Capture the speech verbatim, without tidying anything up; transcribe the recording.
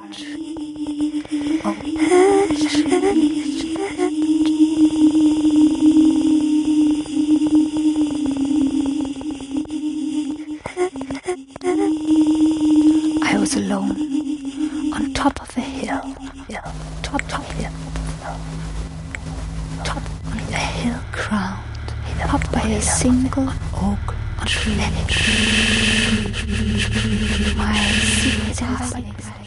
I was alone on top of a hill, hill, top, top hill, top on a hill crowned, topped by a single oak tree. My secret